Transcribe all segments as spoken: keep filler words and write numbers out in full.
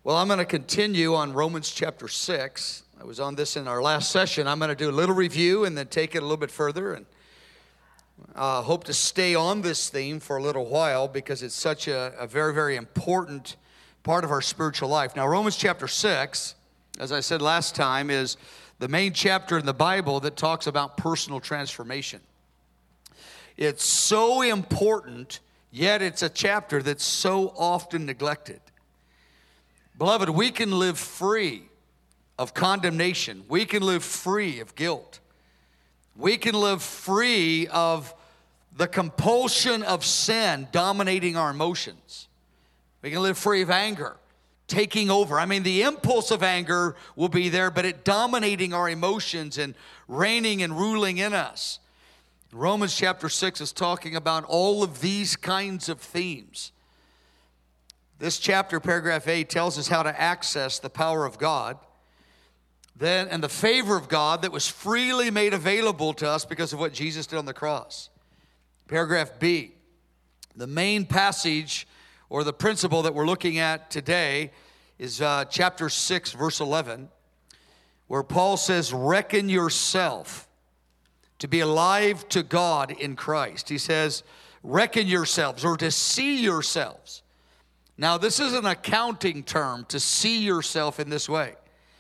Well, I'm going to continue on Romans chapter six. I was on this in our last session. I'm going to do a little review and then take it a little bit further, and uh, hope to stay on this theme for a little while because it's such a, a very, very important part of our spiritual life. Now, Romans chapter six, as I said last time, is the main chapter in the Bible that talks about personal transformation. It's so important, yet it's a chapter that's so often neglected. Beloved, we can live free of condemnation. We can live free of guilt. We can live free of the compulsion of sin dominating our emotions. We can live free of anger, taking over. I mean, the impulse of anger will be there, but it dominating our emotions and reigning and ruling in us. Romans chapter six is talking about all of these kinds of themes. This chapter, paragraph A, tells us how to access the power of God, then and the favor of God that was freely made available to us because of what Jesus did on the cross. Paragraph B, the main passage or the principle that we're looking at today is uh, chapter six, verse eleven, where Paul says, reckon yourself to be alive to God in Christ. He says, reckon yourselves, or to see yourselves. Now, this is an accounting term, to see yourself in this way.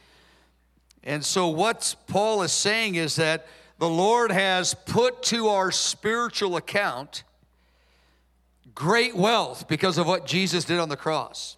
And so what Paul is saying is that the Lord has put to our spiritual account great wealth because of what Jesus did on the cross.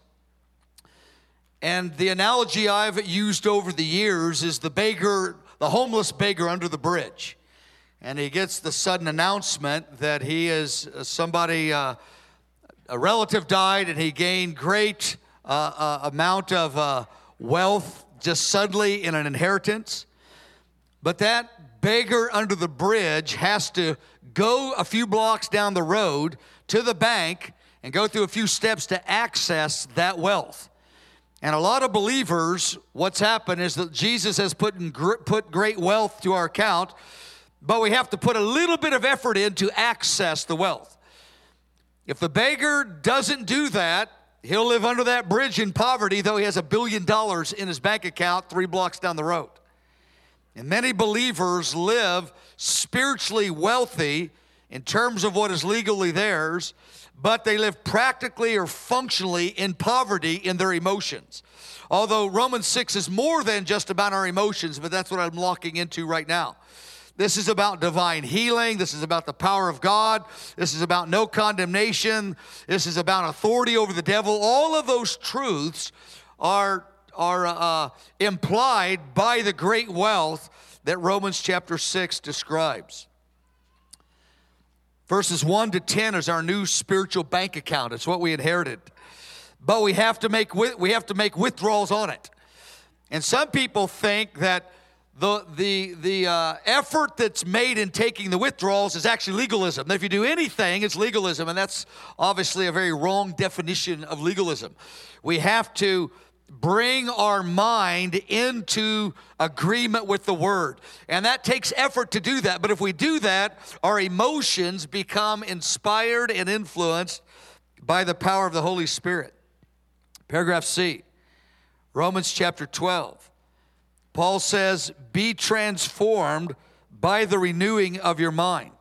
And the analogy I've used over the years is the beggar, the homeless beggar under the bridge. And he gets the sudden announcement that he is somebody... Uh, A relative died, and he gained great uh, uh, amount of uh, wealth just suddenly in an inheritance. But that beggar under the bridge has to go a few blocks down the road to the bank and go through a few steps to access that wealth. And a lot of believers, what's happened is that Jesus has put, in, put great wealth to our account, but we have to put a little bit of effort in to access the wealth. If the beggar doesn't do that, he'll live under that bridge in poverty, though he has a billion dollars in his bank account three blocks down the road. And many believers live spiritually wealthy in terms of what is legally theirs, but they live practically or functionally in poverty in their emotions. Although Romans six is more than just about our emotions, but that's what I'm locking into right now. This is about divine healing. This is about the power of God. This is about no condemnation. This is about authority over the devil. All of those truths are, are uh, implied by the great wealth that Romans chapter six describes. Verses one to ten is our new spiritual bank account. It's what we inherited. But we have to make, we have to make withdrawals on it. And some people think that The the the uh, effort that's made in taking the withdrawals is actually legalism. That if you do anything, it's legalism, and that's obviously a very wrong definition of legalism. We have to bring our mind into agreement with the Word, and that takes effort to do that. But if we do that, our emotions become inspired and influenced by the power of the Holy Spirit. Paragraph C, Romans chapter twelve. Paul says, be transformed by the renewing of your mind.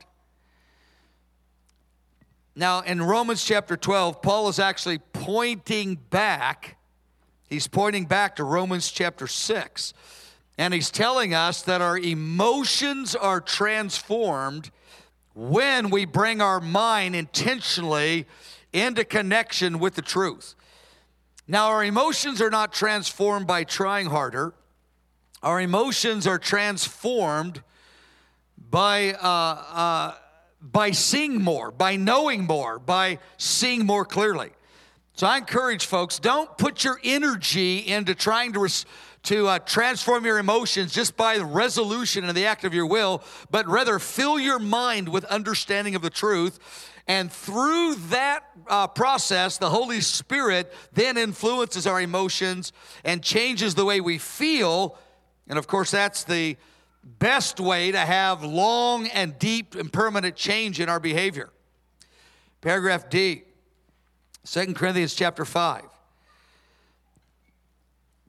Now, in Romans chapter twelve, Paul is actually pointing back. He's pointing back to Romans chapter six. And he's telling us that our emotions are transformed when we bring our mind intentionally into connection with the truth. Now, our emotions are not transformed by trying harder. Our emotions are transformed by uh, uh, by seeing more, by knowing more, by seeing more clearly. So I encourage folks, don't put your energy into trying to res- to uh, transform your emotions just by the resolution and the act of your will, but rather fill your mind with understanding of the truth. And through that uh, process, the Holy Spirit then influences our emotions and changes the way we feel. And of course, that's the best way to have long and deep and permanent change in our behavior. Paragraph D, Second Corinthians chapter five.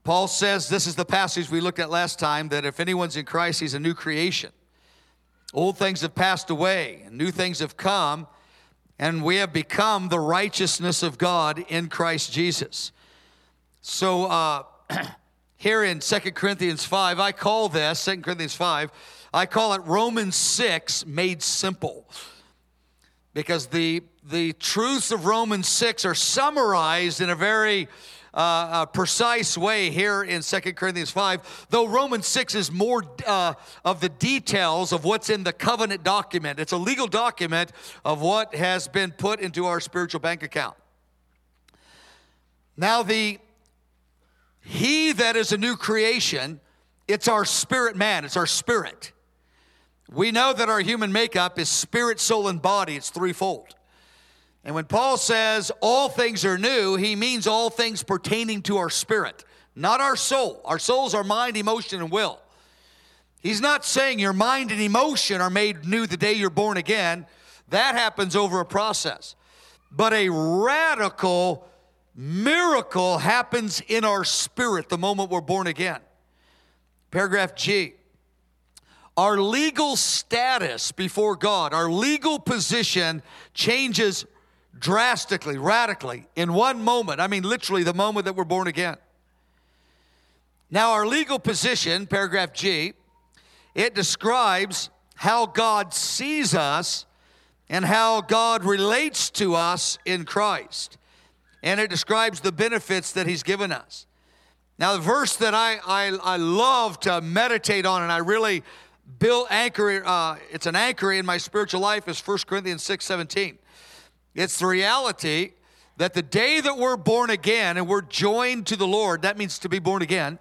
Paul says, this is the passage we looked at last time, that if anyone's in Christ, he's a new creation. Old things have passed away, and new things have come, and we have become the righteousness of God in Christ Jesus. So uh, here in Second Corinthians five, I call this, Second Corinthians five, I call it Romans six made simple. Because the, the truths of Romans six are summarized in a very uh, a precise way here in Second Corinthians five, though Romans six is more uh, of the details of what's in the covenant document. It's a legal document of what has been put into our spiritual bank account. Now, the he that is a new creation, it's our spirit man, it's our spirit. We know that our human makeup is spirit, soul, and body. It's threefold. And when Paul says all things are new, he means all things pertaining to our spirit, not our soul. Our soul's our mind, emotion, and will. He's not saying your mind and emotion are made new the day you're born again. That happens over a process. But a radical miracle happens in our spirit the moment we're born again. Paragraph G. Our legal status before God, our legal position changes drastically, radically, in one moment. I mean, literally the moment that we're born again. Now, our legal position, paragraph G, it describes how God sees us and how God relates to us in Christ. And it describes the benefits that he's given us. Now, the verse that I, I, I love to meditate on, and I really build anchor, uh, it's an anchor in my spiritual life, is First Corinthians six seventeen. It's the reality that the day that we're born again and we're joined to the Lord, that means to be born again,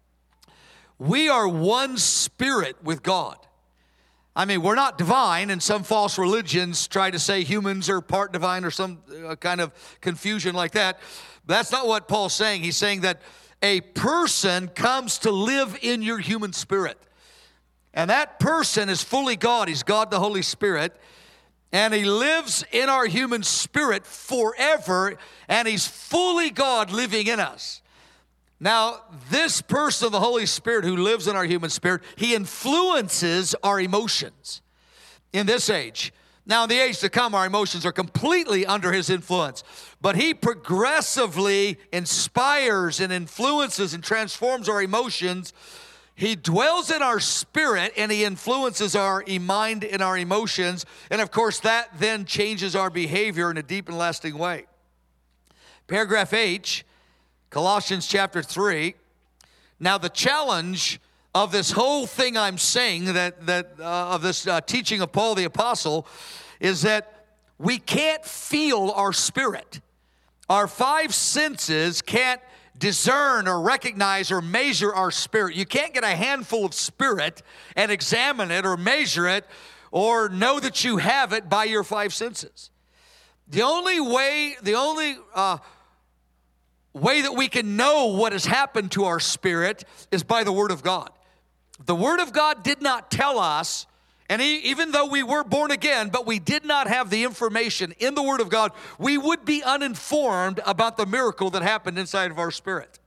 we are one spirit with God. I mean, we're not divine, and some false religions try to say humans are part divine or some uh, kind of confusion like that. That's not what Paul's saying. He's saying that a person comes to live in your human spirit. And that person is fully God. He's God the Holy Spirit. And he lives in our human spirit forever, and he's fully God living in us. Now, this person of the Holy Spirit who lives in our human spirit, he influences our emotions in this age. Now, in the age to come, our emotions are completely under his influence. But he progressively inspires and influences and transforms our emotions. He dwells in our spirit, and he influences our mind and our emotions. And, of course, that then changes our behavior in a deep and lasting way. Paragraph H, Colossians chapter three. Now, the challenge of this whole thing I'm saying, that, that uh, of this uh, teaching of Paul the Apostle, is that we can't feel our spirit. Our five senses can't discern or recognize or measure our spirit. You can't get a handful of spirit and examine it or measure it or know that you have it by your five senses. The only way, the only uh, way that we can know what has happened to our spirit is by the Word of God. The Word of God did not tell us, and he, even though we were born again, but we did not have the information in the Word of God, we would be uninformed about the miracle that happened inside of our spirit.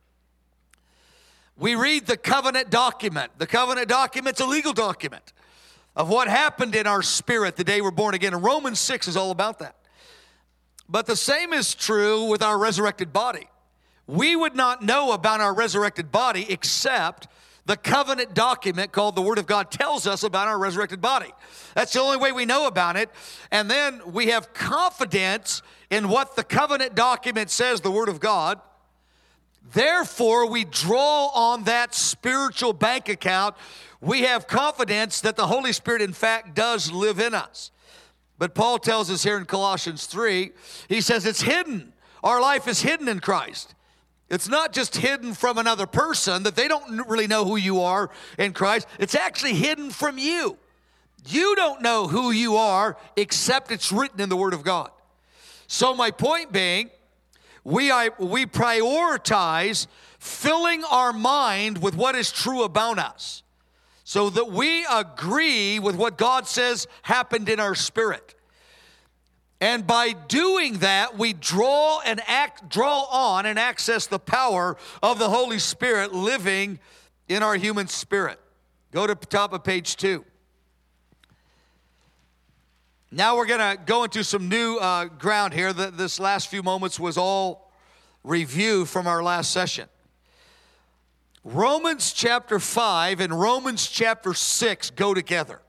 We read the covenant document. The covenant document's a legal document of what happened in our spirit the day we're born again. And Romans six is all about that. But the same is true with our resurrected body. We would not know about our resurrected body except the covenant document called the Word of God tells us about our resurrected body. That's the only way we know about it. And then we have confidence in what the covenant document says, the Word of God. Therefore, we draw on that spiritual bank account. We have confidence that the Holy Spirit, in fact, does live in us. But Paul tells us here in Colossians three, he says it's hidden. Our life is hidden in Christ. It's not just hidden from another person, that they don't really know who you are in Christ. It's actually hidden from you. You don't know who you are except it's written in the Word of God. So my point being, we, I, we prioritize filling our mind with what is true about us so that we agree with what God says happened in our spirit. And by doing that, we draw and act, draw on and access the power of the Holy Spirit living in our human spirit. Go to the top of page two. Now we're going to go into some new uh, ground here. The, this last few moments was all review from our last session. Romans chapter five and Romans chapter six go together.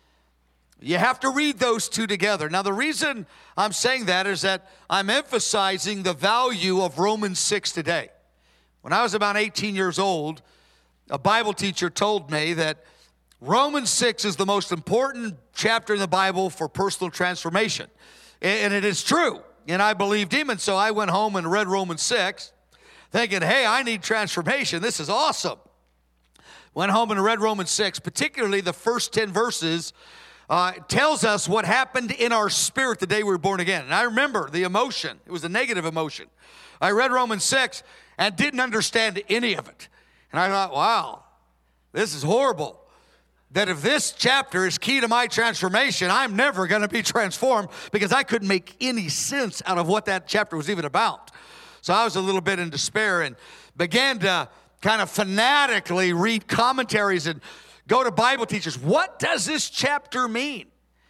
You have to read those two together. Now, the reason I'm saying that is that I'm emphasizing the value of Romans six today. When I was about eighteen years old, a Bible teacher told me that Romans six is the most important chapter in the Bible for personal transformation. And it is true. And I believed him. And so I went home and read Romans six, thinking, hey, I need transformation. This is awesome. Went home and read Romans six, particularly the first ten verses. Uh, tells us what happened in our spirit the day we were born again. And I remember the emotion. It was a negative emotion. I read Romans six and didn't understand any of it. And I thought, wow, this is horrible. That if this chapter is key to my transformation, I'm never going to be transformed, because I couldn't make any sense out of what that chapter was even about. So I was a little bit in despair and began to kind of fanatically read commentaries and go to Bible teachers. What does this chapter mean?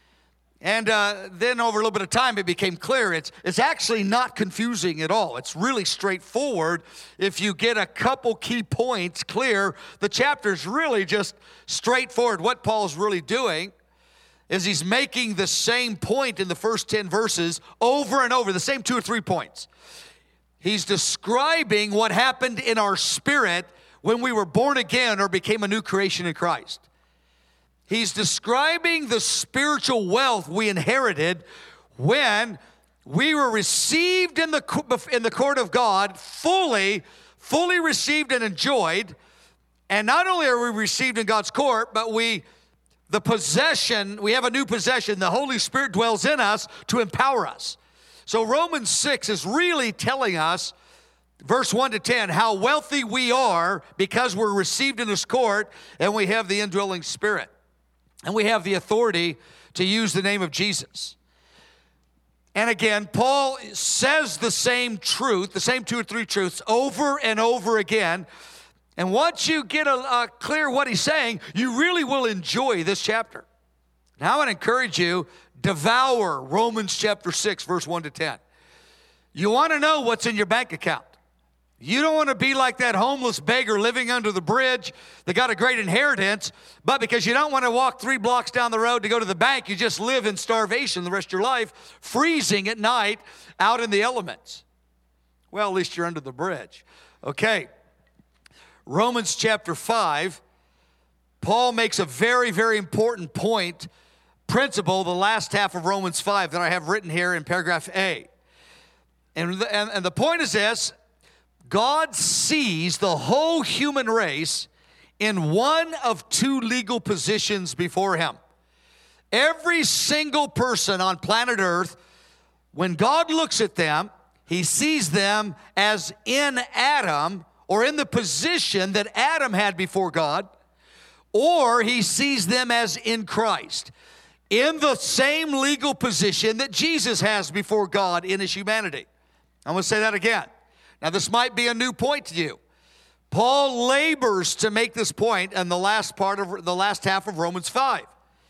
And uh, then over a little bit of time, it became clear it's, it's actually not confusing at all. It's really straightforward. If you get a couple key points clear, the chapter's really just straightforward. What Paul's really doing is he's making the same point in the first ten verses over and over, the same two or three points. He's describing what happened in our spirit when we were born again or became a new creation in Christ. He's describing the spiritual wealth we inherited when we were received in the, in the court of God, fully, fully received and enjoyed. And not only are we received in God's court, but we, the possession, we have a new possession. The Holy Spirit dwells in us to empower us. So Romans six is really telling us, verse one to ten, how wealthy we are because we're received in His court and we have the indwelling Spirit. And we have the authority to use the name of Jesus. And again, Paul says the same truth, the same two or three truths over and over again. And once you get a, a clear what he's saying, you really will enjoy this chapter. Now I want to encourage you, devour Romans chapter six, verse one to ten. You want to know what's in your bank account. You don't want to be like that homeless beggar living under the bridge that got a great inheritance, but because you don't want to walk three blocks down the road to go to the bank, you just live in starvation the rest of your life, freezing at night out in the elements. Well, at least you're under the bridge. Okay, Romans chapter five, Paul makes a very, very important point, principle, the last half of Romans five that I have written here in paragraph A. And the, and, and the point is this: God sees the whole human race in one of two legal positions before Him. Every single person on planet Earth, when God looks at them, He sees them as in Adam, or in the position that Adam had before God, or He sees them as in Christ, in the same legal position that Jesus has before God in His humanity. I'm going to say that again. Now, this might be a new point to you. Paul labors to make this point in the last part of the last half of Romans five.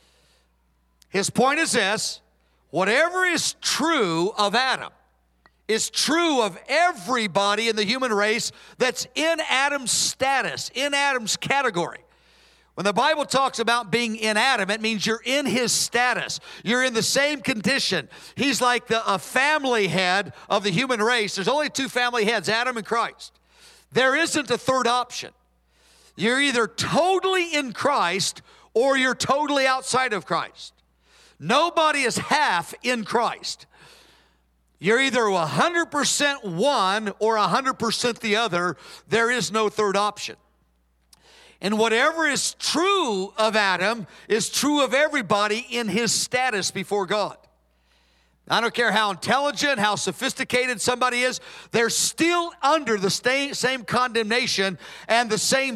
His point is this: whatever is true of Adam is true of everybody in the human race that's in Adam's status, in Adam's category. When the Bible talks about being in Adam, it means you're in his status. You're in the same condition. He's like the, a family head of the human race. There's only two family heads, Adam and Christ. There isn't a third option. You're either totally in Christ or you're totally outside of Christ. Nobody is half in Christ. You're either one hundred percent one or one hundred percent the other. There is no third option. And whatever is true of Adam is true of everybody in his status before God. I don't care how intelligent, how sophisticated somebody is, they're still under the same condemnation and the same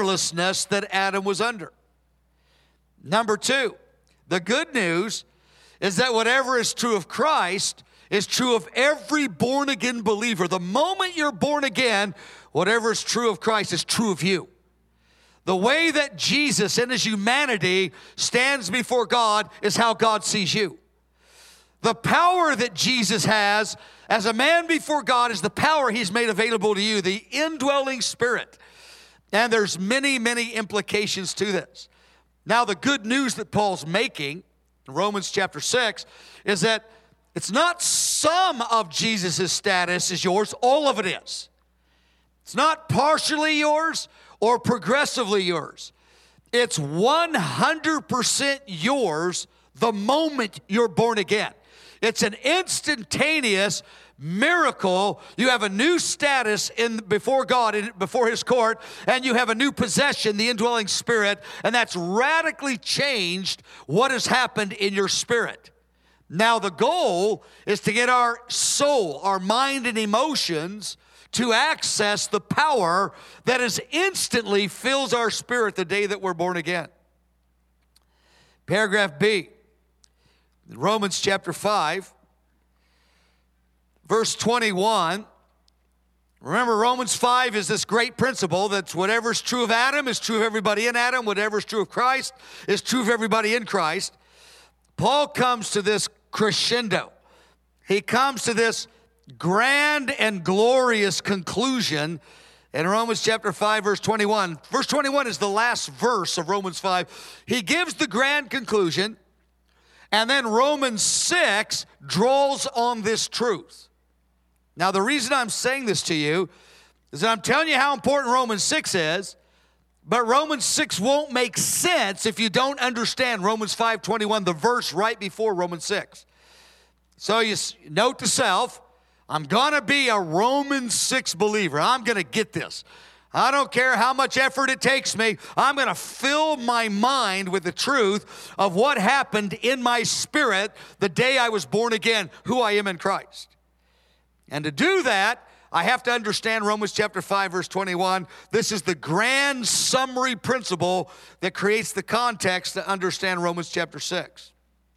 powerlessness that Adam was under. Number two, the good news is that whatever is true of Christ is true of every born-again believer. The moment you're born again, whatever is true of Christ is true of you. The way that Jesus in his humanity stands before God is how God sees you. The power that Jesus has as a man before God is the power he's made available to you, the indwelling Spirit. And there's many, many implications to this. Now, the good news that Paul's making in Romans chapter six is that it's not some of Jesus' status is yours, all of it is. It's not partially yours or progressively yours. It's one hundred percent yours the moment you're born again. It's an instantaneous miracle. You have a new status in before God, in, before his court, and you have a new possession, the indwelling Spirit, and that's radically changed what has happened in your spirit. Now the goal is to get our soul, our mind and emotions to access the power that is instantly fills our spirit the day that we're born again. Paragraph B, Romans chapter five, verse twenty-one. Remember, Romans five is this great principle that whatever's true of Adam is true of everybody in Adam. Whatever's true of Christ is true of everybody in Christ. Paul comes to this crescendo. He comes to this grand and glorious conclusion in Romans chapter five, verse twenty-one. Verse twenty-one is the last verse of Romans five. He gives the grand conclusion, and then Romans six draws on this truth. Now, the reason I'm saying this to you is that I'm telling you how important Romans six is, but Romans six won't make sense if you don't understand Romans five twenty-one, the verse right before Romans six. So you note to self, I'm going to be a Romans six believer. I'm going to get this. I don't care how much effort it takes me. I'm going to fill my mind with the truth of what happened in my spirit the day I was born again, who I am in Christ. And to do that, I have to understand Romans chapter five, verse twenty-one. This is the grand summary principle that creates the context to understand Romans chapter six.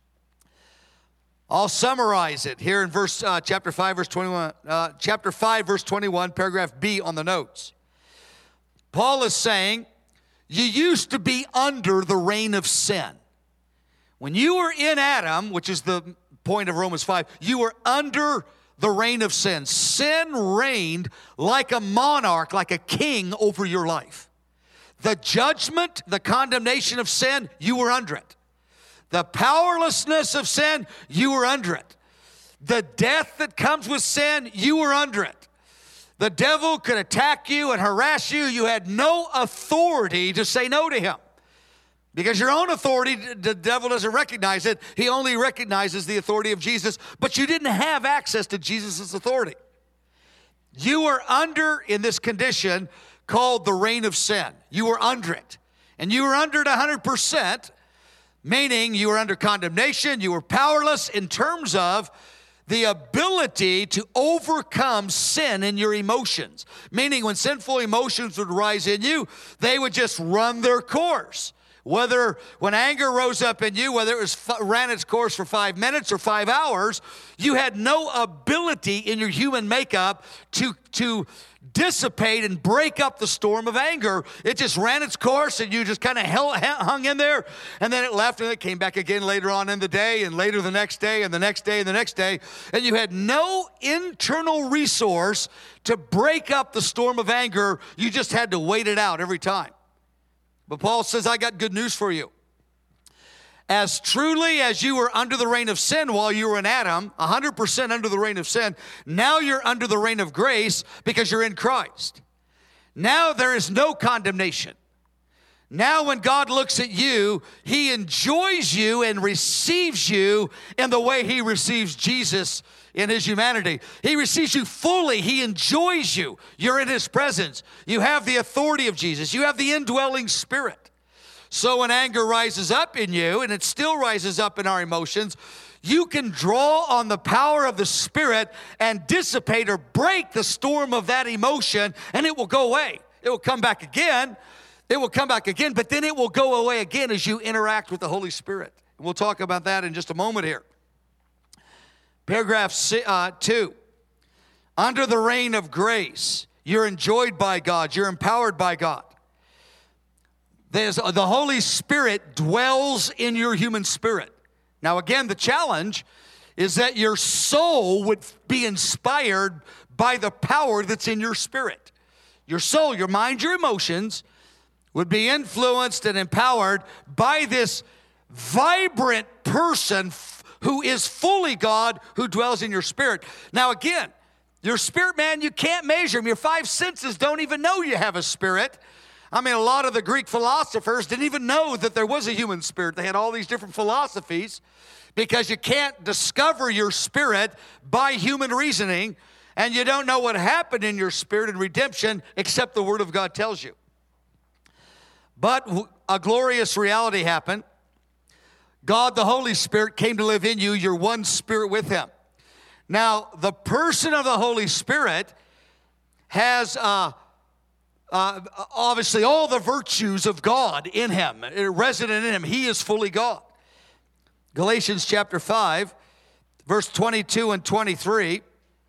I'll summarize it here in verse uh, chapter five, verse twenty-one. Uh, chapter five, verse twenty-one, paragraph B on the notes. Paul is saying, you used to be under the reign of sin. When you were in Adam, which is the point of Romans five, you were under the reign of sin. Sin reigned like a monarch, like a king over your life. The judgment, the condemnation of sin, you were under it. The powerlessness of sin, you were under it. The death that comes with sin, you were under it. The devil could attack you and harass you. You had no authority to say no to him. Because your own authority, the devil doesn't recognize it. He only recognizes the authority of Jesus. But you didn't have access to Jesus' authority. You were under, in this condition, called the reign of sin. You were under it. And you were under it one hundred percent, meaning you were under condemnation. You were powerless in terms of the ability to overcome sin in your emotions. Meaning when sinful emotions would rise in you, they would just run their course. Whether when anger rose up in you, whether it was ran its course for five minutes or five hours, you had no ability in your human makeup to, to dissipate and break up the storm of anger. It just ran its course and you just kind of hung in there, and then it left and it came back again later on in the day and later the next day and the next day and the next day. And you had no internal resource to break up the storm of anger. You just had to wait it out every time. But Paul says, I got good news for you. As truly as you were under the reign of sin while you were in Adam, one hundred percent under the reign of sin, now you're under the reign of grace because you're in Christ. Now there is no condemnation. Now when God looks at you, he enjoys you and receives you in the way he receives Jesus in his humanity. He receives you fully. He enjoys you. You're in his presence. You have the authority of Jesus. You have the indwelling Spirit. So when anger rises up in you, and it still rises up in our emotions, you can draw on the power of the Spirit and dissipate or break the storm of that emotion, and it will go away. It will come back again. It will come back again, but then it will go away again as you interact with the Holy Spirit We'll talk about that in just a moment here. Paragraph uh, two. Under the reign of grace, you're enjoyed by God. You're empowered by God. There's, the Holy Spirit dwells in your human spirit. Now, again, the challenge is that your soul would be inspired by the power that's in your spirit. Your soul, your mind, your emotions would be influenced and empowered by this vibrant person who is fully God, who dwells in your spirit. Now, again, your spirit, man, you can't measure him. Your five senses don't even know you have a spirit. I mean, a lot of the Greek philosophers didn't even know that there was a human spirit. They had all these different philosophies because you can't discover your spirit by human reasoning, and you don't know what happened in your spirit in redemption except the Word of God tells you. But a glorious reality happened. God, the Holy Spirit, came to live in you. You're one spirit with him. Now, the person of the Holy Spirit has uh, uh, obviously all the virtues of God in him, resident in him. He is fully God. Galatians chapter five, verse twenty-two and twenty-three,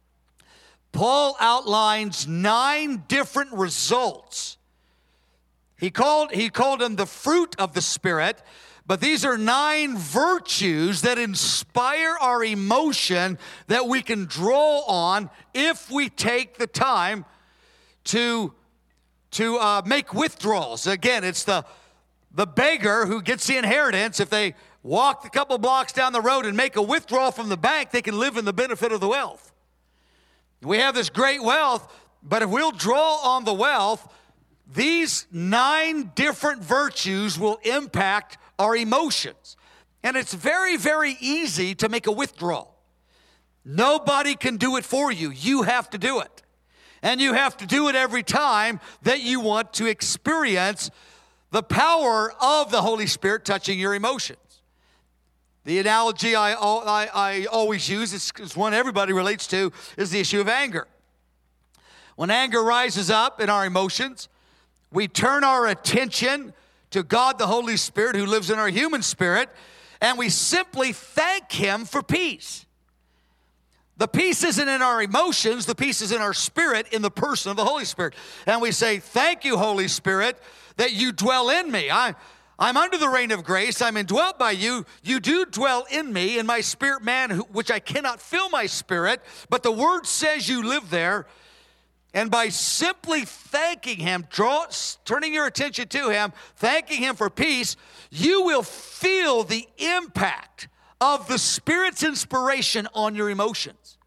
Paul outlines nine different results. He called, he called them the fruit of the Spirit. But these are nine virtues that inspire our emotion that we can draw on if we take the time to, to uh, make withdrawals. Again, it's the, the beggar who gets the inheritance. If they walk a couple blocks down the road and make a withdrawal from the bank, they can live in the benefit of the wealth. We have this great wealth, but if we'll draw on the wealth, these nine different virtues will impact our emotions. And it's very, very easy to make a withdrawal. Nobody can do it for you. You have to do it. And you have to do it every time that you want to experience the power of the Holy Spirit touching your emotions. The analogy I, I, I always use, is one everybody relates to, is the issue of anger. When anger rises up in our emotions, we turn our attention to God, the Holy Spirit, who lives in our human spirit, and we simply thank him for peace. The peace isn't in our emotions, the peace is in our spirit, in the person of the Holy Spirit. And we say, thank you, Holy Spirit, that you dwell in me. I, I'm under the reign of grace, I'm indwelt by you. You do dwell in me, in my spirit man, which I cannot fill my spirit, but the word says you live there. And by simply thanking him, draw, turning your attention to him, thanking him for peace, you will feel the impact of the Spirit's inspiration on your emotions.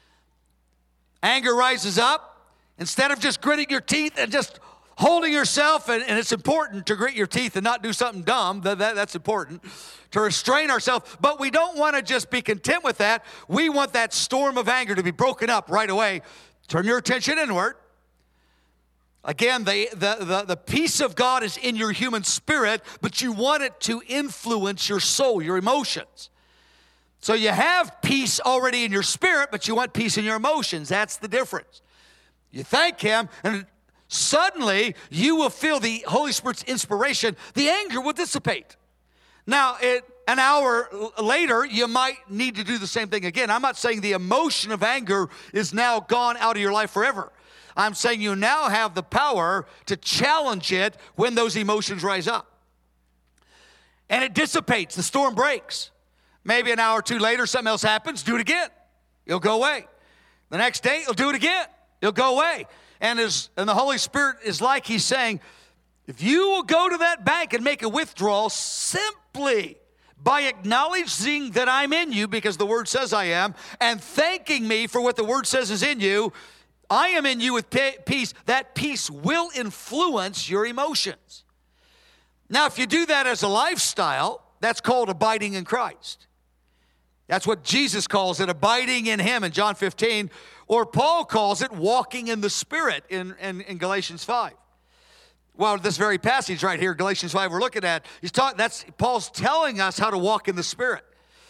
Anger rises up. Instead of just gritting your teeth and just holding yourself, and, and it's important to grit your teeth and not do something dumb. That, that, that's important. To restrain ourselves. But we don't want to just be content with that. We want that storm of anger to be broken up right away. Turn your attention inward. Again, the, the, the, the peace of God is in your human spirit, but you want it to influence your soul, your emotions. So you have peace already in your spirit, but you want peace in your emotions. That's the difference. You thank him, and suddenly you will feel the Holy Spirit's inspiration. The anger will dissipate. Now, it, an hour later, you might need to do the same thing again. I'm not saying the emotion of anger is now gone out of your life forever. I'm saying you now have the power to challenge it when those emotions rise up. And it dissipates. The storm breaks. Maybe an hour or two later, something else happens. Do it again. It'll go away. The next day, you'll do it again. It'll go away. And, as, and the Holy Spirit is like he's saying, if you will go to that bank and make a withdrawal simply by acknowledging that I'm in you, because the Word says I am, and thanking me for what the Word says is in you, I am in you with peace. That peace will influence your emotions. Now, if you do that as a lifestyle, that's called abiding in Christ. That's what Jesus calls it, abiding in him in John fifteen, or Paul calls it walking in the Spirit in, in, in Galatians five. Well, this very passage right here, Galatians five, we're looking at, he's talking, that's, Paul's telling us how to walk in the Spirit.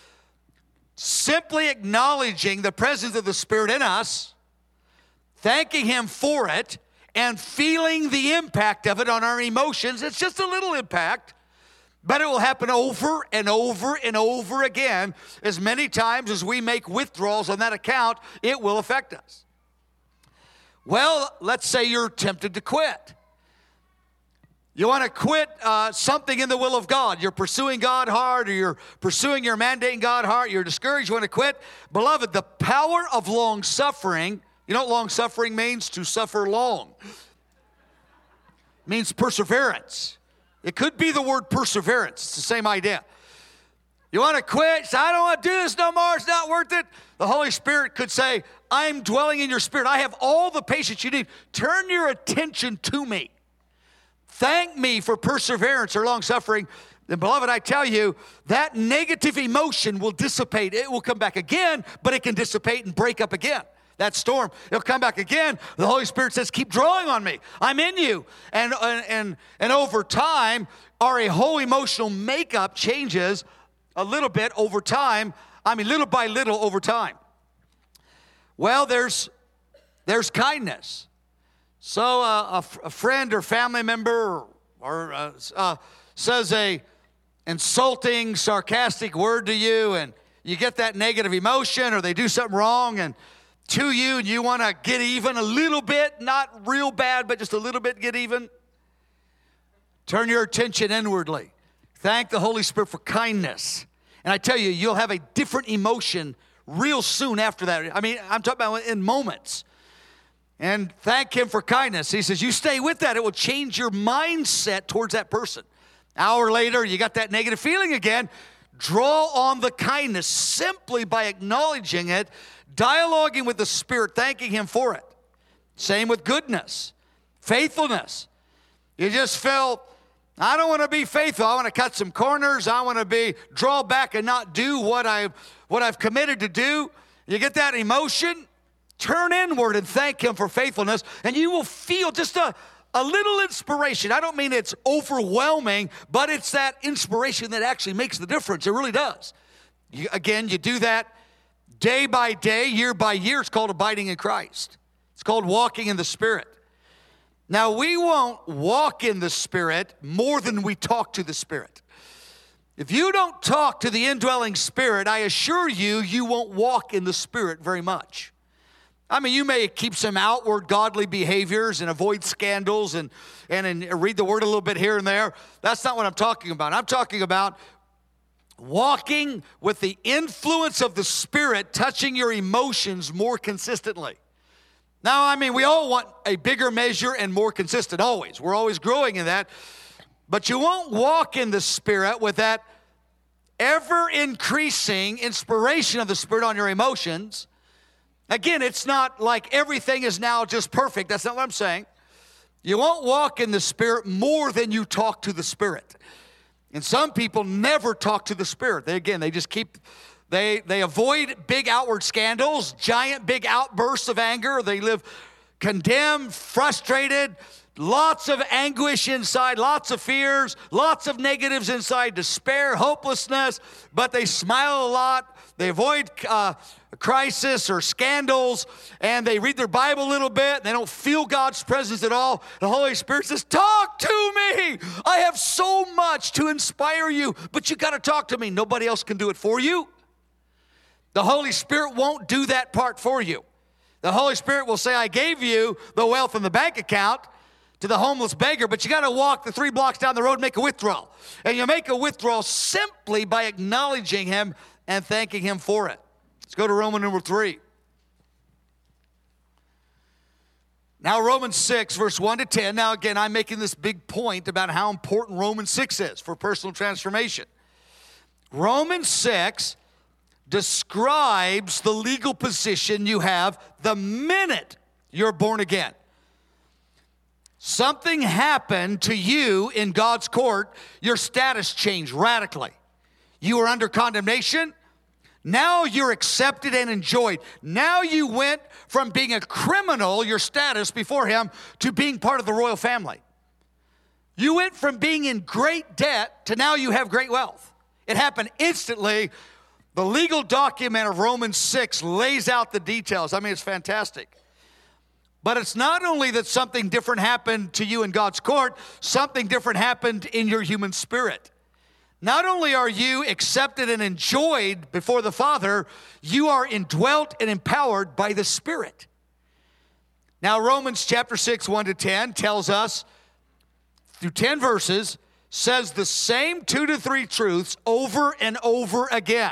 Simply acknowledging the presence of the Spirit in us, thanking him for it, and feeling the impact of it on our emotions. It's just a little impact, But it will happen over and over and over again. As many times as we make withdrawals on that account, it will affect us. Well, let's say you're tempted to quit. You want to quit uh, something in the will of God. You're pursuing God hard, or you're pursuing your mandate in God hard. You're discouraged, you want to quit. Beloved, the power of long suffering, you know what long suffering means? To suffer long. It means perseverance. It could be the word perseverance. It's the same idea. You want to quit? Say, I don't want to do this no more. It's not worth it. The Holy Spirit could say, I'm dwelling in your spirit. I have all the patience you need. Turn your attention to me. Thank me for perseverance or long suffering. Then, beloved, I tell you, that negative emotion will dissipate. It will come back again, but it can dissipate and break up again. That storm, it'll come back again. The Holy Spirit says, keep drawing on me. I'm in you. And, and, and, and over time, our whole emotional makeup changes a little bit over time. I mean, little by little over time. Well, there's, there's kindness. So uh, a, a friend or family member or uh, uh, says a insulting, sarcastic word to you, and you get that negative emotion, or they do something wrong and to you, and you want to get even a little bit, not real bad, but just a little bit get even. Turn your attention inwardly. Thank the Holy Spirit for kindness. And I tell you, you'll have a different emotion real soon after that. I mean, I'm talking about in moments. And thank Him for kindness. He says, you stay with that. It will change your mindset towards that person. Hour later, you got that negative feeling again. Draw on the kindness simply by acknowledging it, dialoguing with the Spirit, thanking Him for it. Same with goodness, faithfulness. You just felt, I don't want to be faithful. I want to cut some corners. I want to be draw back and not do what I've what I've committed to do. You get that emotion, turn inward and thank Him for faithfulness, and you will feel just a, a little inspiration. I don't mean it's overwhelming, but it's that inspiration that actually makes the difference. It really does. You, again, you do that day by day, year by year. It's called abiding in Christ. It's called walking in the Spirit. Now, we won't walk in the Spirit more than we talk to the Spirit. If you don't talk to the indwelling Spirit, I assure you, you won't walk in the Spirit very much. I mean, you may keep some outward godly behaviors and avoid scandals and, and, and read the Word a little bit here and there. That's not what I'm talking about. I'm talking about walking with the influence of the Spirit touching your emotions more consistently. Now, I mean, we all want a bigger measure and more consistent always. We're always growing in that. But you won't walk in the Spirit with that ever-increasing inspiration of the Spirit on your emotions. Again, it's not like everything is now just perfect. That's not what I'm saying. You won't walk in the Spirit more than you talk to the Spirit. And some people never talk to the Spirit. They, again, they just keep... They they avoid big outward scandals, giant big outbursts of anger. They live condemned, frustrated, lots of anguish inside, lots of fears, lots of negatives inside, despair, hopelessness, but they smile a lot. They avoid uh, crisis or scandals, and they read their Bible a little bit, and they don't feel God's presence at all. The Holy Spirit says, talk to me. I have so much to inspire you, but you got to talk to me. Nobody else can do it for you. The Holy Spirit won't do that part for you. The Holy Spirit will say, I gave you the wealth in the bank account to the homeless beggar, but you got to walk the three blocks down the road and make a withdrawal. And you make a withdrawal simply by acknowledging Him and thanking Him for it. Let's go to Roman number three. Now, Romans six, verse one to ten. Now, again, I'm making this big point about how important Romans six is for personal transformation. Romans six describes the legal position you have the minute you're born again. Something happened to you in God's court. Your status changed radically. You were under condemnation. Now you're accepted and enjoyed. Now you went from being a criminal, your status before Him, to being part of the royal family. You went from being in great debt to now you have great wealth. It happened instantly. The legal document of Romans six lays out the details. I mean, it's fantastic. But it's not only that something different happened to you in God's court, something different happened in your human spirit. Not only are you accepted and enjoyed before the Father, you are indwelt and empowered by the Spirit. Now, Romans chapter six, one to ten tells us, through ten verses, says the same two to three truths over and over again.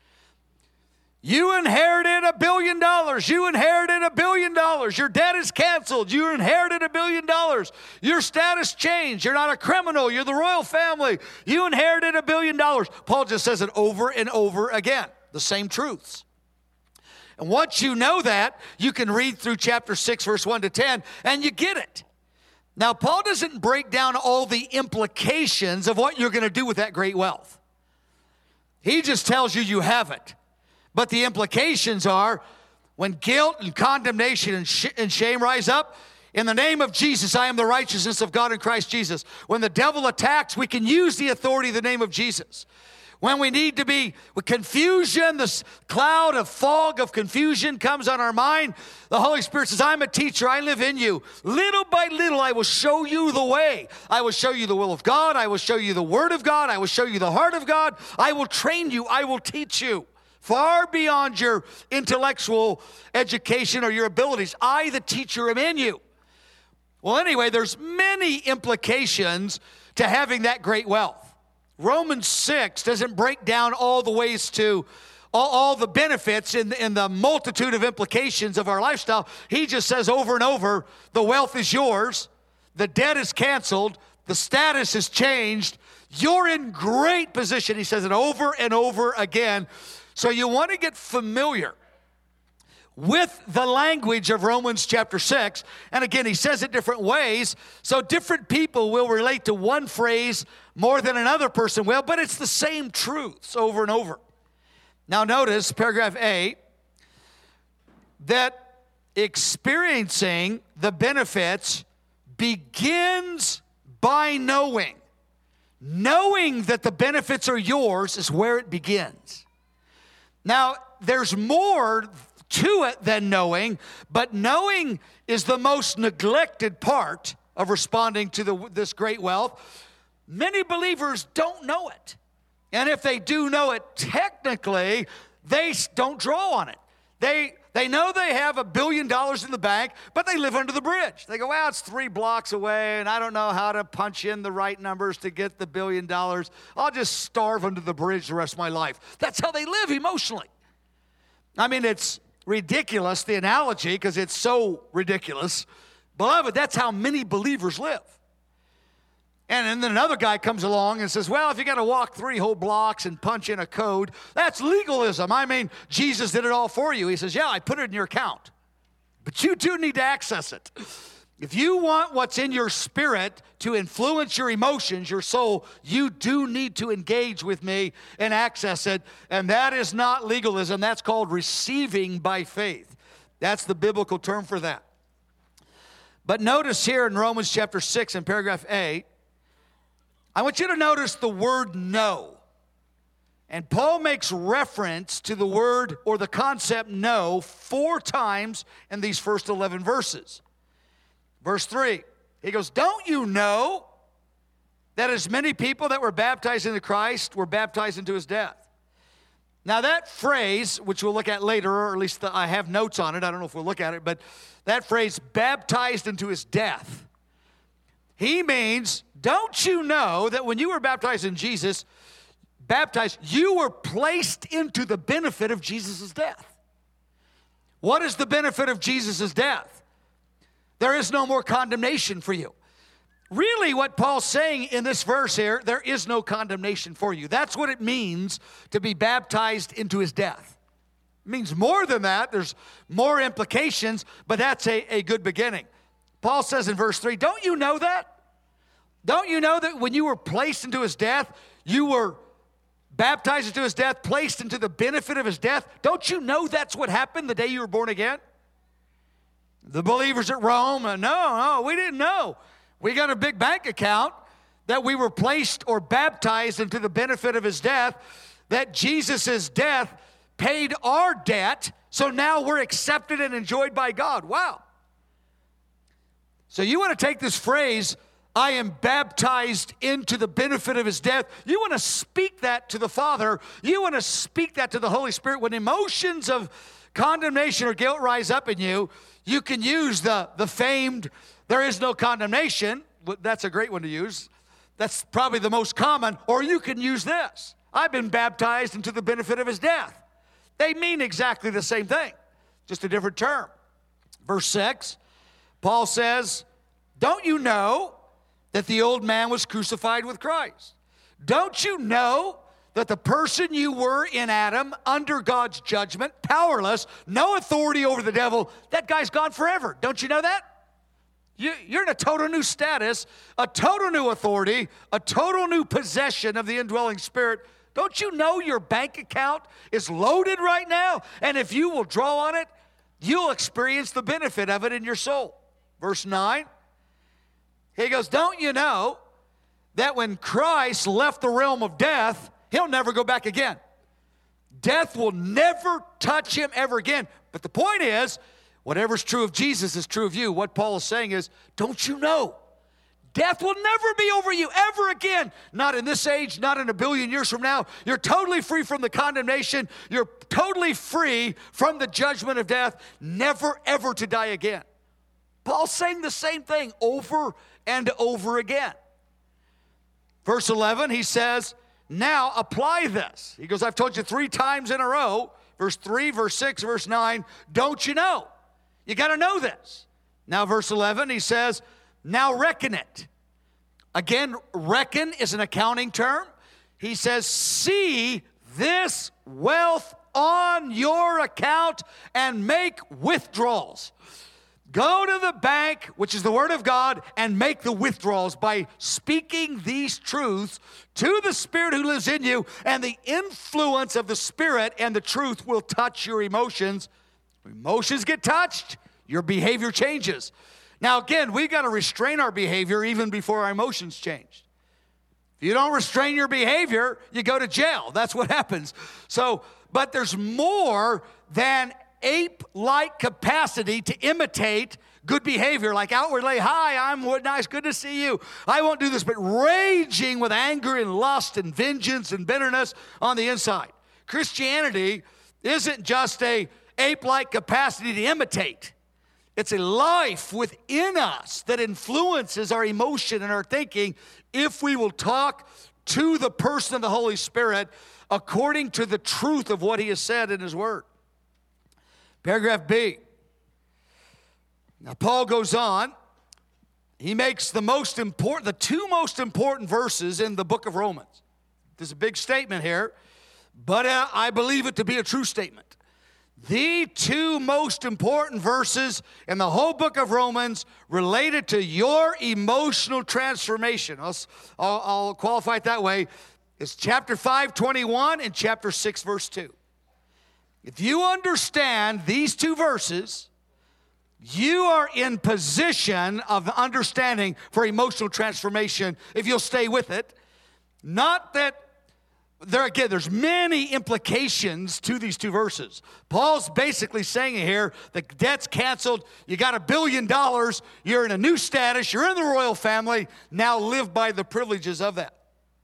You inherited a billion dollars. You inherited a billion dollars. Your debt is canceled. You inherited a billion dollars. Your status changed. You're not a criminal. You're the royal family. You inherited a billion dollars. Paul just says it over and over again, the same truths. And once you know that, you can read through chapter six, verse one to ten, and you get it. Now, Paul doesn't break down all the implications of what you're going to do with that great wealth. He just tells you you have it. But the implications are, when guilt and condemnation and, sh- and shame rise up, in the name of Jesus, I am the righteousness of God in Christ Jesus. When the devil attacks, we can use the authority of the name of Jesus. When we need to be with confusion, this cloud of fog of confusion comes on our mind, the Holy Spirit says, I'm a teacher, I live in you. Little by little, I will show you the way. I will show you the will of God. I will show you the word of God. I will show you the heart of God. I will train you. I will teach you. Far beyond your intellectual education or your abilities. I, the teacher, am in you. Well, anyway, there's many implications to having that great wealth. Romans six doesn't break down all the ways to, all, all the benefits in, in the multitude of implications of our lifestyle. He just says over and over, the wealth is yours, the debt is canceled, the status is changed, you're in great position. He says it over and over again. So you want to get familiar with the language of Romans chapter six. And again, he says it different ways. So different people will relate to one phrase more than another person will, but it's the same truths over and over. Now notice paragraph A, that experiencing the benefits begins by knowing. Knowing that the benefits are yours is where it begins. Now, there's more to it than knowing, but knowing is the most neglected part of responding to the, this great wealth. Many believers don't know it. And if they do know it technically, they don't draw on it. They they know they have a billion dollars in the bank, but they live under the bridge. They go, well, it's three blocks away, and I don't know how to punch in the right numbers to get the billion dollars. I'll just starve under the bridge the rest of my life. That's how they live emotionally. I mean, it's ridiculous, the analogy, because it's so ridiculous. Beloved, that's how many believers live. And, and then another guy comes along and says, well, if you got to walk three whole blocks and punch in a code, that's legalism. I mean, Jesus did it all for you. He says, yeah, I put it in your account. But you do need to access it. If you want what's in your spirit to influence your emotions, your soul, you do need to engage with me and access it. And that is not legalism. That's called receiving by faith. That's the biblical term for that. But notice here in Romans chapter six in paragraph A, I want you to notice the word know. And Paul makes reference to the word or the concept know four times in these first eleven verses. Verse three, he goes, don't you know that as many people that were baptized into Christ were baptized into his death? Now that phrase, which we'll look at later, or at least the, I have notes on it, I don't know if we'll look at it, but that phrase, baptized into his death, he means, don't you know that when you were baptized in Jesus, baptized, you were placed into the benefit of Jesus' death. What is the benefit of Jesus' death? There is no more condemnation for you. Really, what Paul's saying in this verse here, there is no condemnation for you. That's what it means to be baptized into his death. It means more than that. There's more implications, but that's a, a good beginning. Paul says in verse three, don't you know that? Don't you know that when you were placed into his death, you were baptized into his death, placed into the benefit of his death? Don't you know that's what happened the day you were born again? The believers at Rome, no, no, we didn't know. We got a big bank account that we were placed or baptized into the benefit of his death, that Jesus' death paid our debt, so now we're accepted and enjoyed by God. Wow. So you want to take this phrase, I am baptized into the benefit of his death. You want to speak that to the Father. You want to speak that to the Holy Spirit. When emotions of condemnation or guilt rise up in you, you can use the, the famed, there is no condemnation. That's a great one to use. That's probably the most common. Or you can use this. I've been baptized into the benefit of his death. They mean exactly the same thing, just a different term. Verse six, Paul says, don't you know that the old man was crucified with Christ? Don't you know that the person you were in Adam, under God's judgment, powerless, no authority over the devil, that guy's gone forever? Don't you know that? You, you're in a total new status, a total new authority, a total new possession of the indwelling Spirit. Don't you know your bank account is loaded right now? And if you will draw on it, you'll experience the benefit of it in your soul. Verse nine. He goes, don't you know that when Christ left the realm of death, he'll never go back again? Death will never touch him ever again. But the point is, whatever's true of Jesus is true of you. What Paul is saying is, don't you know? Death will never be over you ever again. Not in this age, not in a billion years from now. You're totally free from the condemnation. You're totally free from the judgment of death, never ever to die again. Paul's saying the same thing over and over again. Verse eleven, he says, now apply this. He goes, I've told you three times in a row, verse three, verse six, verse nine, don't you know? You got to know this. Now verse eleven, he says, now reckon it. Again, reckon is an accounting term. He says, see this wealth on your account and make withdrawals. Go to the bank, which is the Word of God, and make the withdrawals by speaking these truths to the Spirit who lives in you, and the influence of the Spirit and the truth will touch your emotions. Emotions get touched, your behavior changes. Now again, we got to restrain our behavior even before our emotions change. If you don't restrain your behavior, you go to jail. That's what happens. So, but there's more than ape-like capacity to imitate good behavior, like outwardly, hi, I'm nice, good to see you. I won't do this, but raging with anger and lust and vengeance and bitterness on the inside. Christianity isn't just a ape-like capacity to imitate. It's a life within us that influences our emotion and our thinking if we will talk to the person of the Holy Spirit according to the truth of what he has said in his word. Paragraph B. Now, Paul goes on. He makes the most important, the two most important verses in the book of Romans. There's a big statement here, but uh, I believe it to be a true statement. The two most important verses in the whole book of Romans related to your emotional transformation. I'll, I'll, I'll qualify it that way. It's chapter five, twenty-one, and chapter six, verse two. If you understand these two verses, you are in position of understanding for emotional transformation if you'll stay with it. Not that, there again, there's many implications to these two verses. Paul's basically saying here, the debt's canceled, you got a billion dollars, you're in a new status, you're in the royal family, now live by the privileges of that.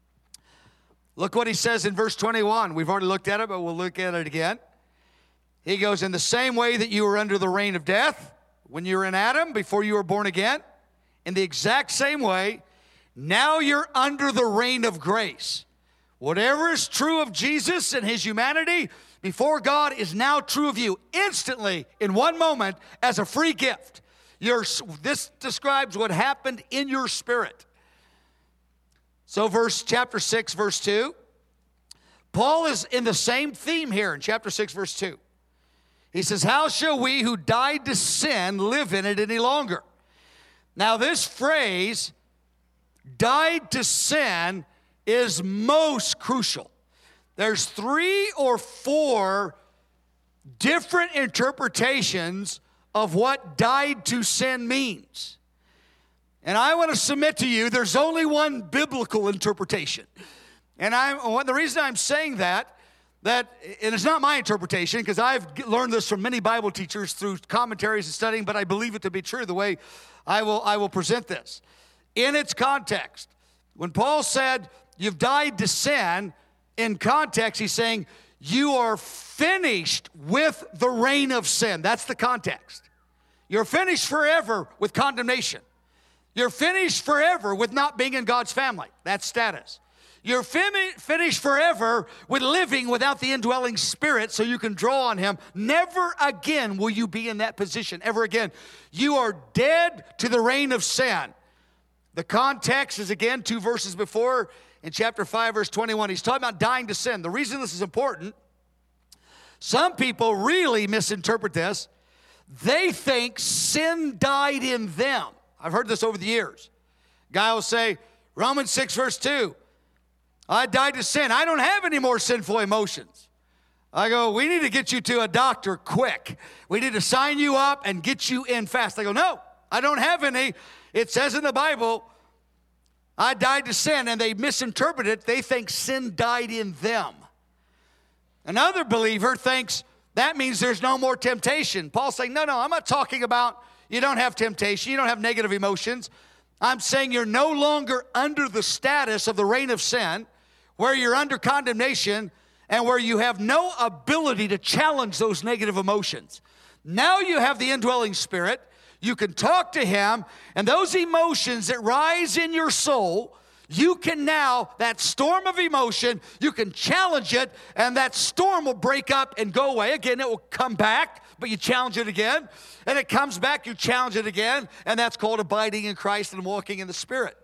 Look what he says in verse twenty-one. We've already looked at it, but we'll look at it again. He goes, in the same way that you were under the reign of death when you were in Adam, before you were born again, in the exact same way, now you're under the reign of grace. Whatever is true of Jesus and his humanity before God is now true of you instantly, in one moment, as a free gift. Your, this describes what happened in your spirit. So verse chapter six, verse two, Paul is in the same theme here in chapter six, verse two. He says, how shall we who died to sin live in it any longer? Now this phrase, died to sin, is most crucial. There's three or four different interpretations of what died to sin means. And I want to submit to you, there's only one biblical interpretation. And I'm, the reason I'm saying that, that, and it's not my interpretation, because I've learned this from many Bible teachers through commentaries and studying, but I believe it to be true the way I will, I will present this. in its context. When Paul said, you've died to sin, in context, he's saying, you are finished with the reign of sin. That's the context. You're finished forever with condemnation. You're finished forever with not being in God's family. That's status. You're fin- finished forever with living without the indwelling Spirit so you can draw on Him. Never again will you be in that position, ever again. You are dead to the reign of sin. The context is, again, two verses before, in chapter five, verse twenty-one. He's talking about dying to sin. The reason this is important, some people really misinterpret this. They think sin died in them. I've heard this over the years. Guy will say, Romans six, verse two, I died to sin. I don't have any more sinful emotions. I go, we need to get you to a doctor quick. We need to sign you up and get you in fast. I go, no, I don't have any. It says in the Bible, I died to sin, and they misinterpret it. They think sin died in them. Another believer thinks that means there's no more temptation. Paul's saying, no, no, I'm not talking about you don't have temptation, you don't have negative emotions. I'm saying you're no longer under the status of the reign of sin, where you're under condemnation and where you have no ability to challenge those negative emotions. Now you have the indwelling Spirit. You can talk to Him, and those emotions that rise in your soul, you can now, that storm of emotion, you can challenge it, and that storm will break up and go away. Again, it will come back, but you challenge it again, and it comes back, you challenge it again, and that's called abiding in Christ and walking in the Spirit.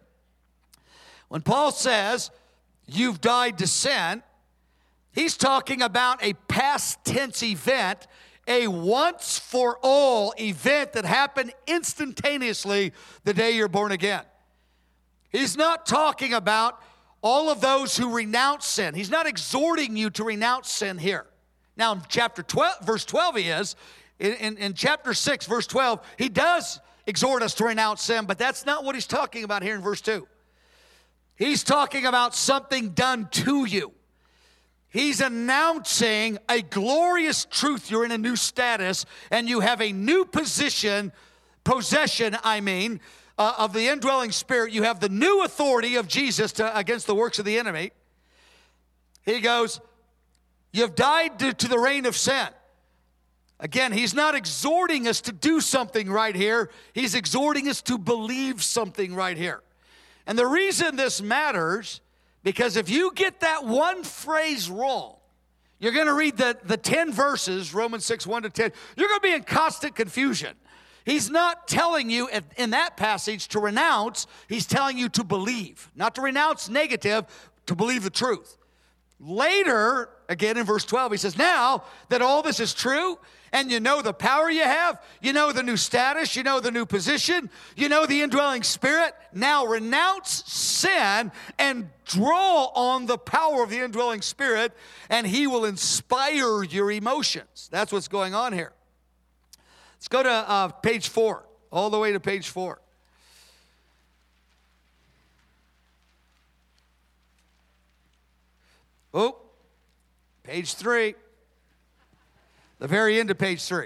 When Paul says, you've died to sin, he's talking about a past tense event, a once-for-all event that happened instantaneously the day you're born again. He's not talking about all of those who renounce sin. He's not exhorting you to renounce sin here. Now, in chapter twelve, verse twelve, he is. In, in, in chapter six, verse twelve, he does exhort us to renounce sin, but that's not what he's talking about here in verse two. He's talking about something done to you. He's announcing a glorious truth. You're in a new status, and you have a new position, possession, I mean, uh, of the indwelling Spirit. You have the new authority of Jesus to, against the works of the enemy. He goes, you've died to, to the reign of sin. Again, he's not exhorting us to do something right here. He's exhorting us to believe something right here. And the reason this matters, because if you get that one phrase wrong, you're going to read the, the ten verses, Romans six, one to ten. You're going to be in constant confusion. He's not telling you in that passage to renounce. He's telling you to believe. Not to renounce negative, to believe the truth. Later, again in verse twelve, he says, now that all this is true, and you know the power you have, you know the new status, you know the new position, you know the indwelling Spirit, now renounce sin and draw on the power of the indwelling Spirit, and He will inspire your emotions. That's what's going on here. Let's go to uh, page four, all the way to page four. Oh, page three. The very end of page three.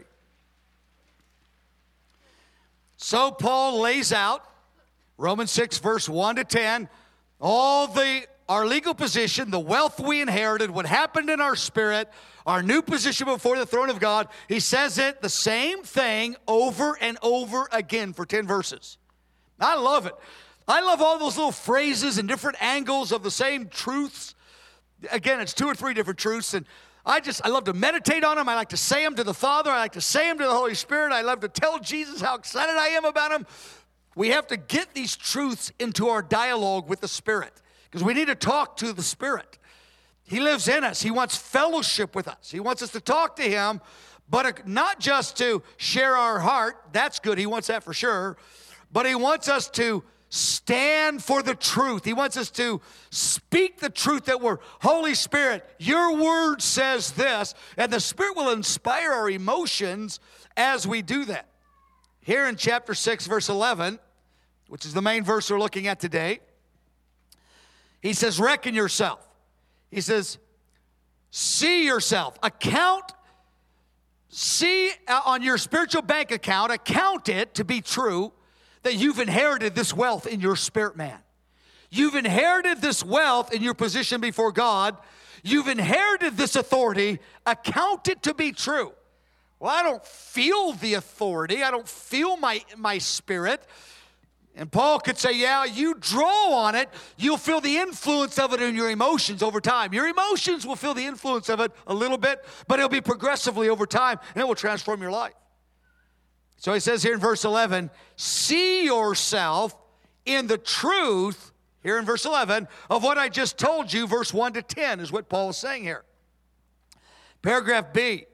So Paul lays out, Romans six, verse one to ten, all the, our legal position, the wealth we inherited, what happened in our spirit, our new position before the throne of God. He says it, the same thing, over and over again for ten verses. I love it. I love all those little phrases and different angles of the same truths. Again, it's two or three different truths, and I just, I love to meditate on them. I like to say them to the Father. I like to say them to the Holy Spirit. I love to tell Jesus how excited I am about Him. We have to get these truths into our dialogue with the Spirit, because we need to talk to the Spirit. He lives in us. He wants fellowship with us. He wants us to talk to Him, but not just to share our heart. That's good. He wants that for sure. But He wants us to stand for the truth. He wants us to speak the truth that we're, Holy Spirit, your word says this, and the Spirit will inspire our emotions as we do that. Here in chapter six, verse eleven, which is the main verse we're looking at today, he says, reckon yourself. He says, see yourself, account, see on your spiritual bank account, account it to be true, that you've inherited this wealth in your spirit man. You've inherited this wealth in your position before God. You've inherited this authority. Account it to be true. Well, I don't feel the authority. I don't feel my, my spirit. And Paul could say, yeah, you draw on it. You'll feel the influence of it in your emotions over time. Your emotions will feel the influence of it a little bit, but it'll be progressively over time, and it will transform your life. So he says here in verse eleven, see yourself in the truth, here in verse eleven, of what I just told you. Verse one to ten is what Paul is saying here. Paragraph B,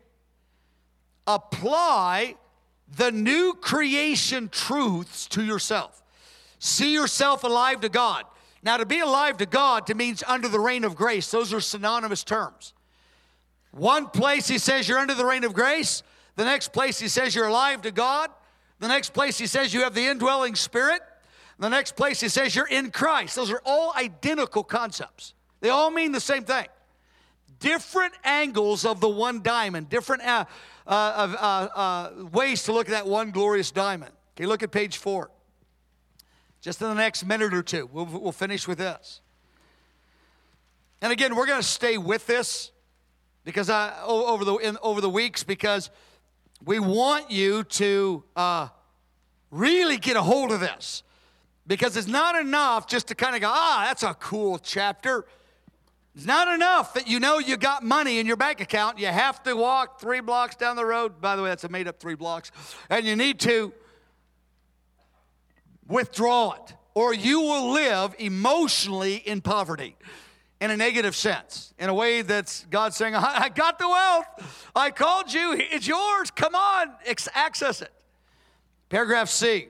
apply the new creation truths to yourself. See yourself alive to God. Now, to be alive to God to means under the reign of grace. Those are synonymous terms. One place he says you're under the reign of grace. The next place he says you're alive to God. The next place he says you have the indwelling spirit. The next place he says you're in Christ. Those are all identical concepts. They all mean the same thing. Different angles of the one diamond. Different uh, uh, uh, uh, ways to look at that one glorious diamond. Okay, look at page four. Just in the next minute or two, we'll, we'll finish with this. And again, we're going to stay with this because I over the in, over the weeks because we want you to uh, really get a hold of this, because it's not enough just to kind of go, ah, that's a cool chapter. It's not enough that you know you got money in your bank account. You have to walk three blocks down the road. By the way, that's a made-up three blocks, and you need to withdraw it, or you will live emotionally in poverty in a negative sense, in a way that's God saying, I got the wealth. I called you. It's yours. Come on, access it. Paragraph C.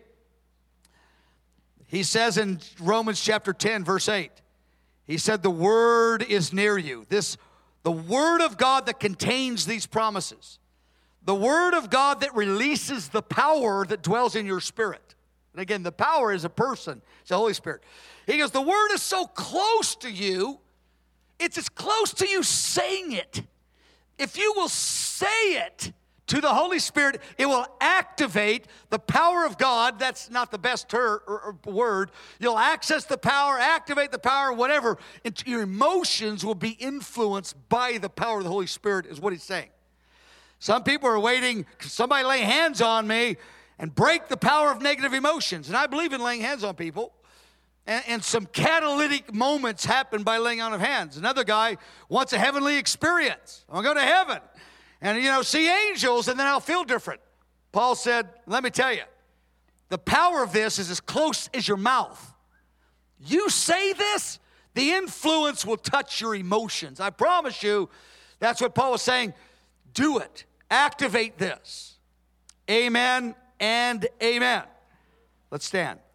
He says in Romans chapter ten, verse eight, he said, the word is near you. This, the word of God that contains these promises. The word of God that releases the power that dwells in your spirit. And again, the power is a person. It's the Holy Spirit. He goes, the word is so close to you, it's as close to you saying it. If you will say it to the Holy Spirit, it will activate the power of God. That's not the best ter- or, or word. You'll access the power, activate the power, whatever. And your emotions will be influenced by the power of the Holy Spirit, is what he's saying. Some people are waiting, somebody lay hands on me and break the power of negative emotions. And I believe in laying hands on people. And, and some catalytic moments happen by laying on of hands. Another guy wants a heavenly experience. I'll go to heaven and, you know, see angels, and then I'll feel different. Paul said, let me tell you, the power of this is as close as your mouth. You say this, the influence will touch your emotions. I promise you, that's what Paul was saying. Do it. Activate this. Amen and amen. Let's stand.